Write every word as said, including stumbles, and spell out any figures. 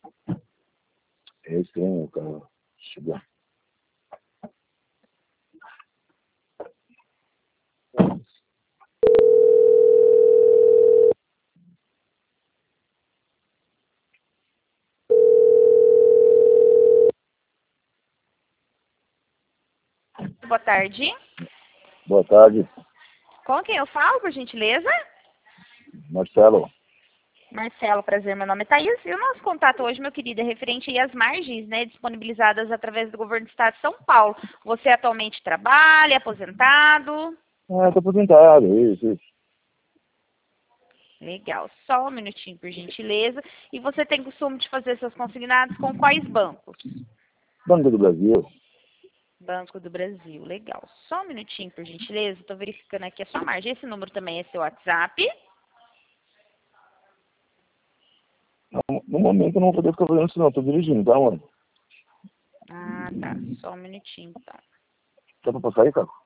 É estranho, cara. Chega. Boa tarde. Boa tarde, Com quem eu falo, por gentileza? Marcelo. Marcelo, prazer, meu nome é Thaís. E o nosso contato hoje, meu querido, é referente aí às margens, né, disponibilizadas através do governo do estado de São Paulo. Você atualmente trabalha, aposentado? Ah, tô aposentado, isso, isso. Legal, só um minutinho, por gentileza. E você tem costume de fazer seus consignados com quais bancos? Banco do Brasil. Banco do Brasil, legal. Só um minutinho, por gentileza. Estou verificando aqui a sua margem. Esse número também é seu WhatsApp? No, no momento eu não vou poder ficar fazendo isso não, tô dirigindo, tá, mano? Ah, tá. Só um minutinho, então. Dá pra passar aí, cara?